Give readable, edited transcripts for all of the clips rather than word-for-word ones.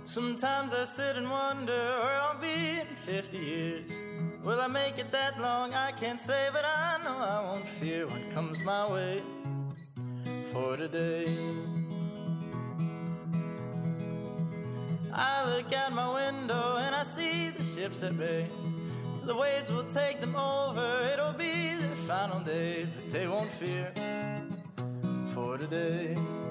Sometimes I sit and wonder where I'll be in 50 years. Will I make it that long? I can't say, but I know I won't fear what comes my way for today. I look out my window and I see the ships at bay. The waves will take them over, it'll be their final day, but they won't fear for today.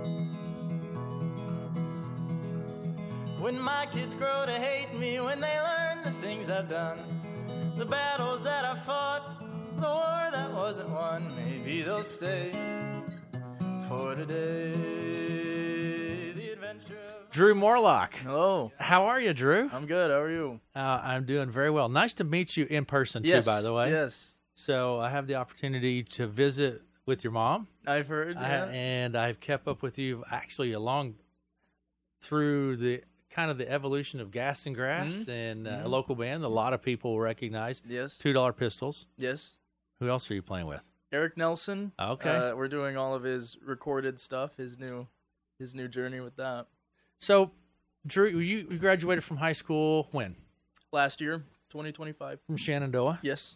When my kids grow to hate me, when they learn the things I've done, the battles that I fought, the war that wasn't won, maybe they'll stay for today. The adventure of... Drew Morlock. Hello. How are you, Drew? I'm good. How are you? I'm doing very well. Nice to meet you in person, too, by the way. Yes. So I have the opportunity to visit with your mom. I've heard, yeah. And I've kept up with you actually along through the kind of the evolution of Gas and Grass and a local band. A lot of people recognize. Yes. $2 Pistols. Yes. Who else are you playing with? Eric Nelson. Okay. We're doing all of his recorded stuff, his new journey with that. So, Drew, you graduated from high school when? Last year, 2025. From Shenandoah? Yes.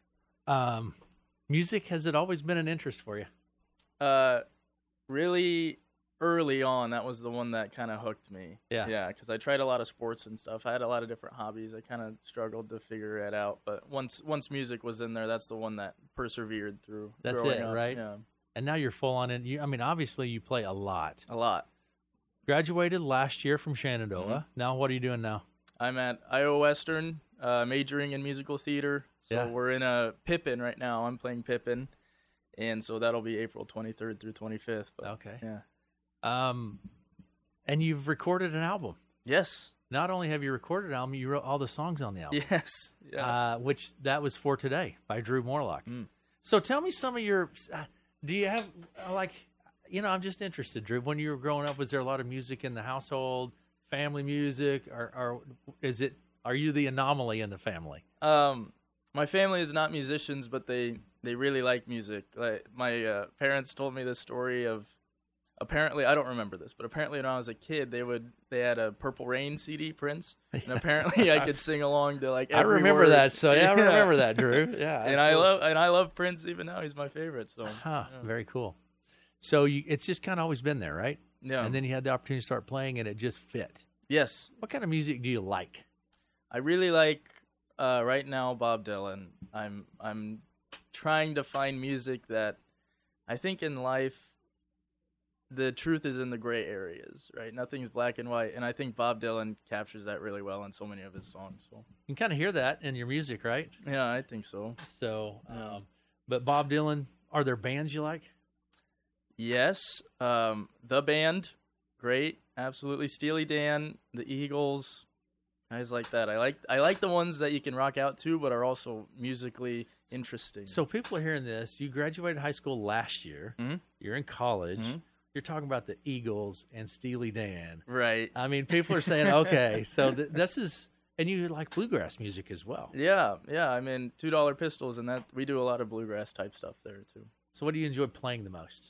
Music, has it always been an interest for you? Really early on, that was the one that kind of hooked me. Yeah. Yeah, because I tried a lot of sports and stuff. I had a lot of different hobbies. I kind of struggled to figure it out. But once music was in there, that's the one that persevered through. That's growing it, up. right? Yeah. And now you're full on in. I mean, obviously you play a lot. A lot. Graduated last year from Shenandoah. Mm-hmm. Now what are you doing now? I'm at Iowa Western, majoring in musical theater. So Yeah. we're in a Pippin right now. I'm playing Pippin. And so that'll be April 23rd through 25th. But, Okay. Yeah. And you've recorded an album. Yes. Not only have you recorded an album, you wrote all the songs on the album. Yes. Yeah. Which that was For Today by Drew Morlock. So tell me some of your. Do you have I'm just interested, Drew. When you were growing up, was there a lot of music in the household, family music, or are you the anomaly in the family? My family is not musicians, but they really like music. Like my parents told me this story of, apparently, I don't remember this, but apparently when I was a kid, they had a Purple Rain CD, Prince, and apparently I could sing along to like every I remember word. that. So yeah, I remember that, Drew. Yeah, and I love Prince even now. He's my favorite. So Very cool. So it's just kind of always been there, right? Yeah. And then you had the opportunity to start playing, and it just fit. Yes. What kind of music do you like? I really like right now Bob Dylan. I'm trying to find music that I think in life the truth is in the gray areas, right? Nothing's black and white, and I think Bob Dylan captures that really well in so many of his songs. So You can kind of hear that in your music, right? yeah, I think so. So, but Bob Dylan, are there bands you like? Yes, the band, great, absolutely. Steely Dan, the Eagles, guys like that. I like the ones that you can rock out to, but are also musically interesting. So people are hearing this. You graduated high school last year. Mm-hmm. You're in college. Mm-hmm. You're talking about the Eagles and Steely Dan. Right. I mean, people are saying, okay, so this is, and you like bluegrass music as well. Yeah. I'm in $2 Pistols, and that we do a lot of bluegrass type stuff there too. So what do you enjoy playing the most?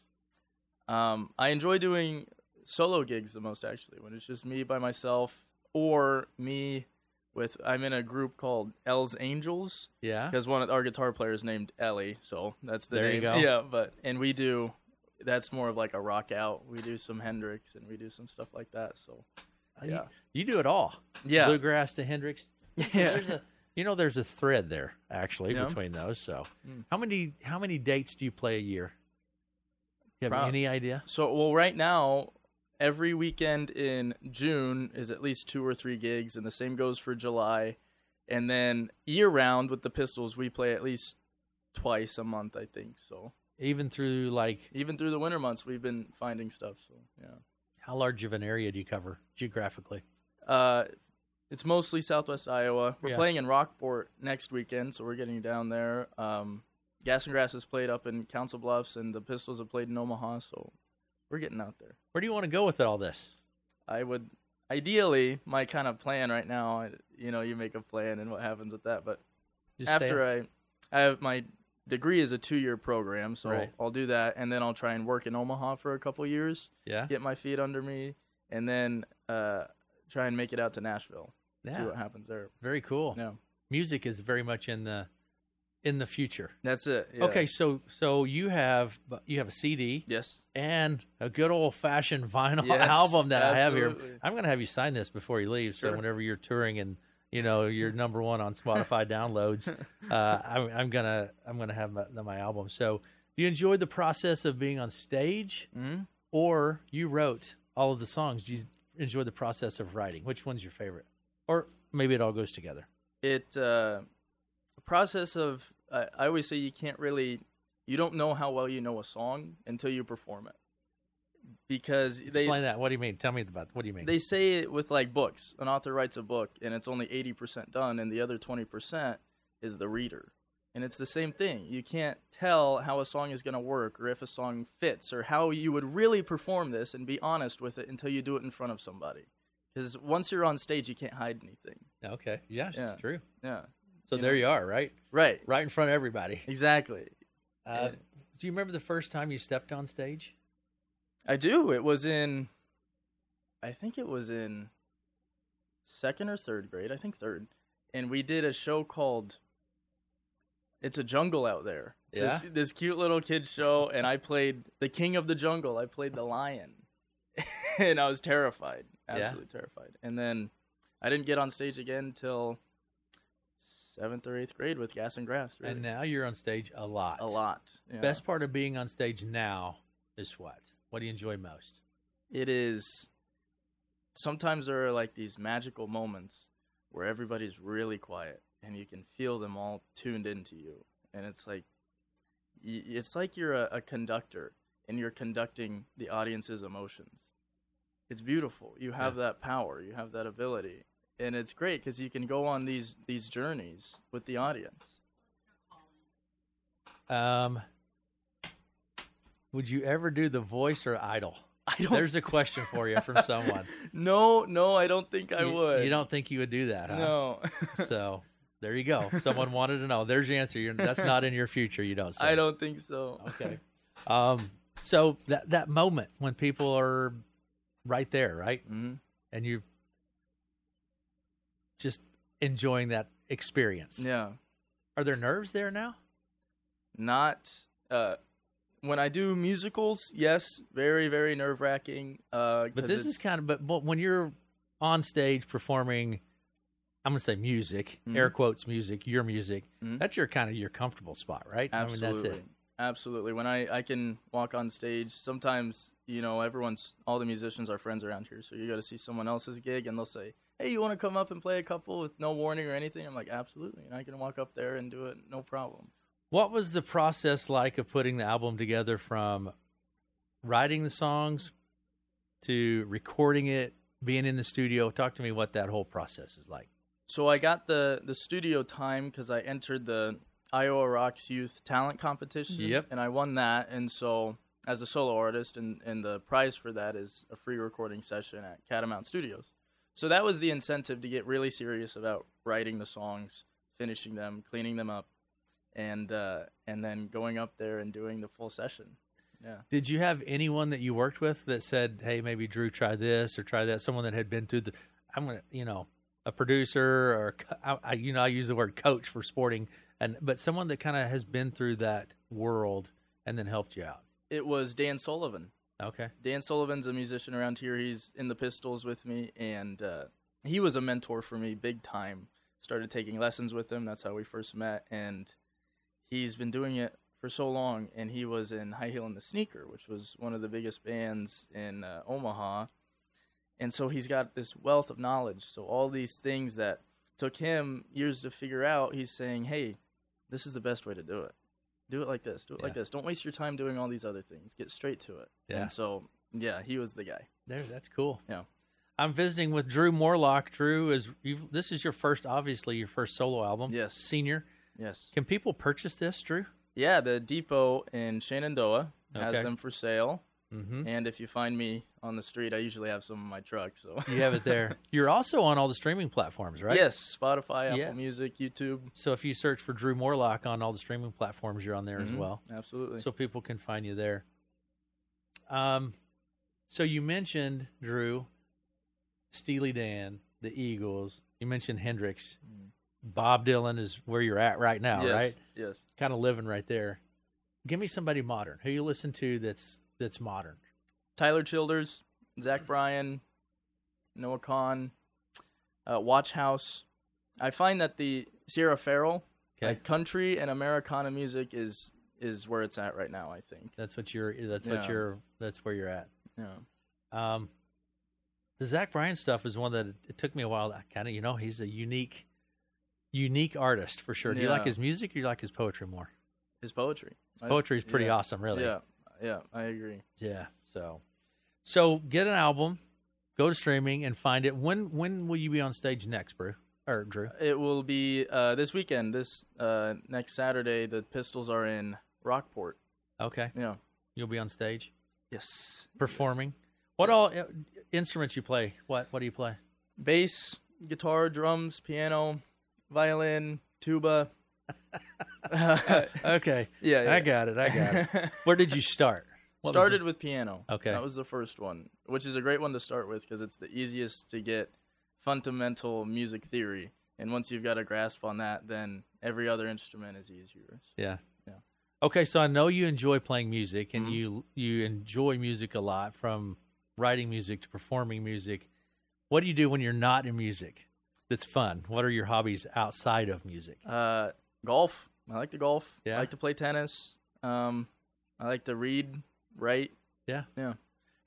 I enjoy doing solo gigs the most, actually, when it's just me by myself or me with, I'm in a group called Elle's Angels. Yeah. Because one of our guitar players named Ellie, so that's the there name. You go. Yeah, and we do, that's more of like a rock out. We do some Hendrix and we do some stuff like that. So, yeah. You do it all. Yeah. Bluegrass to Hendrix. Yeah. There's a thread there, actually, between those. So how many dates do you play a year? You have any idea? So, right now, every weekend in June is at least 2 or 3 gigs, and the same goes for July. And then year-round with the Pistols, we play at least twice a month, I think. So even through the winter months, we've been finding stuff. So yeah. How large of an area do you cover geographically? It's mostly Southwest Iowa. We're playing in Rockport next weekend, so we're getting down there. Gas and Grass has played up in Council Bluffs, and the Pistols have played in Omaha, so we're getting out there. Where do you want to go with all this? I would, ideally, my kind of plan right now, you make a plan and what happens with that, but Just after I have my degree is a 2-year program, so Right. I'll do that, and then I'll try and work in Omaha for a couple years, Yeah. get my feet under me, and then try and make it out to Nashville. Yeah. See what happens there. Very cool. Yeah. Music is very much in the future. That's it. Yeah. Okay, so you have a CD, Yes. and a good old fashioned vinyl Yes, album that I have absolutely. here. I'm going to have you sign this before you leave, so Sure. whenever you're touring and you're number one on Spotify downloads, I'm gonna have my album. So, do you enjoy the process of being on stage, or you wrote all of the songs? Do you enjoy the process of writing? Which one's your favorite? Or maybe it all goes together. The process of I always say you don't know how well you know a song until you perform it, because Explain that. What do you mean? Tell me about. What do you mean? they say it with like books. An author writes a book and it's only 80% done, and the other 20% is the reader. And it's the same thing. You can't tell how a song is going to work, or if a song fits, or how you would really perform this and be honest with it until you do it in front of somebody. Because once you're on stage, you can't hide anything. Okay. Yeah, it's true. Yeah. So there you are, right? Right. Right in front of everybody. Exactly. Do you remember the first time you stepped on stage? I do. I think it was in second or third grade. I think third. And we did a show called It's a Jungle Out There. It's this cute little kid show, and I played the king of the jungle. I played the lion. And I was terrified. Absolutely terrified. And then I didn't get on stage again until 7th or 8th grade with Gas and Grass. Really. And now you're on stage a lot. A lot. Yeah. Best part of being on stage now is what? What do you enjoy most? It is, sometimes there are like these magical moments where everybody's really quiet and you can feel them all tuned into you. And it's like you're a conductor and you're conducting the audience's emotions. It's beautiful. You have that power. You have that ability. And it's great because you can go on these journeys with the audience. Would you ever do The Voice or Idol? Don't. There's a question for you from someone. No, I don't think I would. You don't think you would do that, huh? No. So there you go. Someone wanted to know. There's your answer. That's not in your future. You don't say. I don't think so. Okay. So that moment when people are right there, right? Mm-hmm. And you're just enjoying that experience. Yeah. Are there nerves there now? Not when I do musicals, yes, very, very nerve-wracking. But this is kind of, but when you're on stage performing, I'm going to say music, air quotes music, your music, that's your kind of your comfortable spot, right? Absolutely. I mean, that's it. Absolutely. When I can walk on stage, sometimes, all the musicians are friends around here. So you go to see someone else's gig and they'll say, hey, you want to come up and play a couple with no warning or anything? I'm like, absolutely. And I can walk up there and do it, no problem. What was the process like of putting the album together, from writing the songs to recording it, being in the studio? Talk to me what that whole process is like. So I got the studio time because I entered the Iowa Rocks Youth Talent Competition. Yep. And I won that. And so as a solo artist, and the prize for that is a free recording session at Catamount Studios. So that was the incentive to get really serious about writing the songs, finishing them, cleaning them up, and then going up there and doing the full session. Yeah. Did you have anyone that you worked with that said, hey, maybe Drew, try this or try that? Someone that had been through a producer, or I use the word coach for sporting, but someone that kind of has been through that world and then helped you out. It was Dan Sullivan. Okay. Dan Sullivan's a musician around here. He's in the Pistols with me, and he was a mentor for me big time. Started taking lessons with him. That's how we first met, and he's been doing it for so long. And he was in High Heel and the Sneaker, which was one of the biggest bands in Omaha. And so he's got this wealth of knowledge. So all these things that took him years to figure out, he's saying, hey, this is the best way to do it. Do it like this. Do it like this. Don't waste your time doing all these other things. Get straight to it. Yeah. And so, he was the guy. That's cool. Yeah. I'm visiting with Drew Morlock. Drew, this is your first solo album. Yes. Senior. Yes. Can people purchase this, Drew? Yeah, the Depot in Shenandoah has them for sale. Mm-hmm. And if you find me on the street, I usually have some in my truck. So you have it there. You're also on all the streaming platforms, right? Yes, Spotify, Apple Music, YouTube. So if you search for Drew Morlock on all the streaming platforms, you're on there as well. Absolutely. So people can find you there. So you mentioned, Drew, Steely Dan, the Eagles. You mentioned Hendrix. Bob Dylan is where you're at right now, Yes, right? yes. Kind of living right there. Give me somebody modern. Who you listen to that's modern? Tyler Childers, Zach Bryan, Noah Kahan, Watch House. I find that the Sierra Farrell, like country and Americana music is where it's at right now, I think. That's where you're at. Yeah. The Zach Bryan stuff is one that it took me a while. Kind of, he's a unique artist for sure. Do you like his music or do you like his poetry more? His poetry. His poetry is pretty awesome, really. Yeah, I agree. Yeah, so get an album, go to streaming, and find it. When will you be on stage next, Drew? It will be this weekend. This next Saturday, the Pistols are in Rockport. Okay. Yeah. You'll be on stage? Yes. Performing? Yes. What all instruments you play? What do you play? Bass, guitar, drums, piano, violin, tuba. Okay. Yeah. I got it. Where did you start? Started with piano. Okay. That was the first one, which is a great one to start with because it's the easiest to get fundamental music theory. And once you've got a grasp on that, then every other instrument is easier. Yeah. Okay, so I know you enjoy playing music, and you enjoy music a lot, from writing music to performing music. What do you do when you're not in music that's fun? What are your hobbies outside of music? Golf. I like to golf. Yeah. I like to play tennis. I like to read, write. Yeah. Yeah.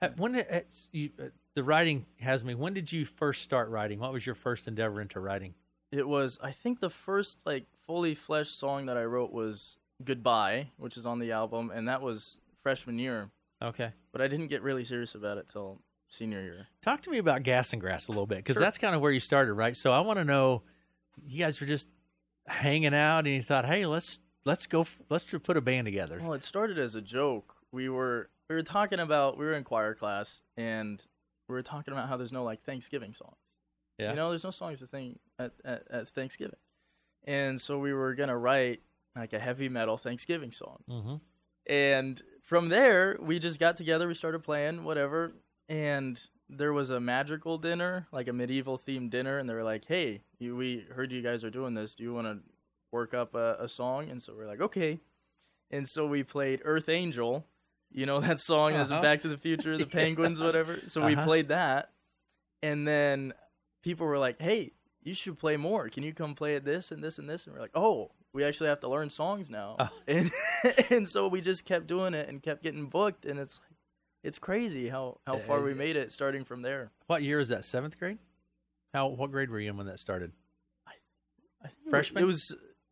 The writing has me. When did you first start writing? What was your first endeavor into writing? It was, I think the first fully fleshed song that I wrote was Goodbye, which is on the album, and that was freshman year. Okay. But I didn't get really serious about it till senior year. Talk to me about Gas and Grass a little bit, because Sure. that's kind of where you started, right? So I want to know, you guys were just hanging out, and you thought, hey, let's put a band together. Well, it started as a joke. We were talking about, we were in choir class, and we were talking about how there's no Thanksgiving songs. Yeah. There's no songs to sing at Thanksgiving. And so we were going to write a heavy metal Thanksgiving song. Mm-hmm. And from there, we just got together, we started playing, whatever, and there was a magical dinner, a medieval themed dinner, and they were like, hey, we heard you guys are doing this, do you want to work up a song? And so we're like, okay. And so we played Earth Angel, that song that's Back to the Future, the Penguins, whatever. So we played that, and then people were like, hey, you should play more. Can you come play at this and this and this? And we're like, oh, we actually have to learn songs now. Oh. And so we just kept doing it and kept getting booked, and it's crazy how far we made it starting from there. What year is that? 7th grade? What grade were you in when that started? I think freshman? It was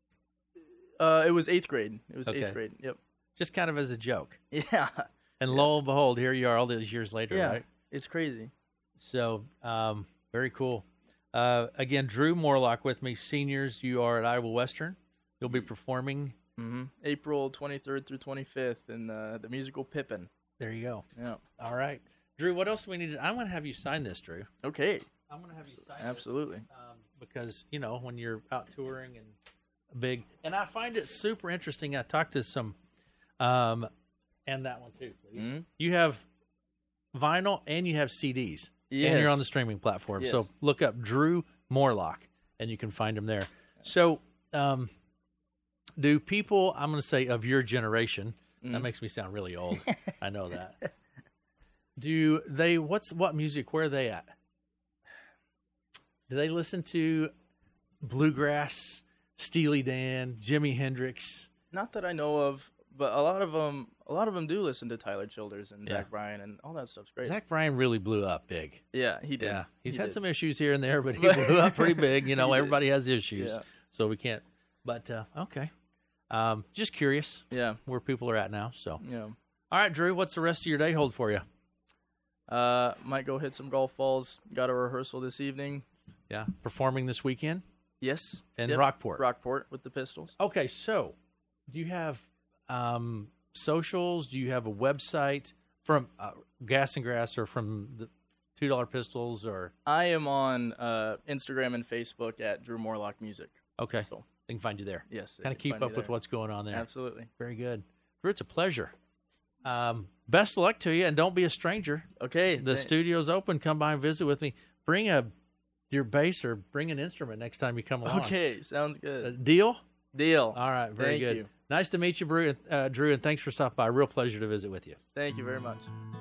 8th grade. It was 8th grade. Yep. Just kind of as a joke. Yeah. And lo and behold, here you are all these years later, right? It's crazy. So, very cool. Again, Drew Morlock with me. Seniors, you are at Iowa Western. You'll be performing April 23rd through 25th in the musical Pippin. There you go. Yeah. All right. Drew, what else do we need? I'm going to have you sign this, Drew. Okay. I'm going to have you sign this. Absolutely. Because, when you're out touring and big. And I find it super interesting. I talked to some, and that one too, please. Mm-hmm. You have vinyl and you have CDs. Yes. And you're on the streaming platform. Yes. So look up Drew Morlock and you can find him there. So do people, I'm going to say of your generation, that makes me sound really old. I know that. Do they, what music, where are they at? Do they listen to bluegrass, Steely Dan, Jimi Hendrix? Not that I know of, but a lot of them do listen to Tyler Childers and Zach Bryan, and all that stuff's great. Zach Bryan really blew up big. Yeah, he did. Yeah, he's had some issues here and there, but he blew up pretty big. Everybody has issues, so we can't. But okay, just curious. Yeah, where people are at now. So yeah. All right, Drew, what's the rest of your day hold for you? Might go hit some golf balls. Got a rehearsal this evening. Yeah, performing this weekend. Yes, in Rockport. Rockport with the Pistols. Okay, so do you have socials? Do you have a website from Gas and Grass or from the $2 Pistols? Or I am on Instagram and Facebook at Drew Morlock Music. Okay, so they can find you there. Yes, kind of keep up with what's going on there. Absolutely, very good. Drew, it's a pleasure. Best of luck to you, and don't be a stranger. Okay. The studio's open. Come by and visit with me. Bring your bass or bring an instrument next time you come along. Okay, sounds good. Deal? Deal. All right, very Thank good. you. Nice to meet you, Drew, and thanks for stopping by. Real pleasure to visit with you. Thank you very much.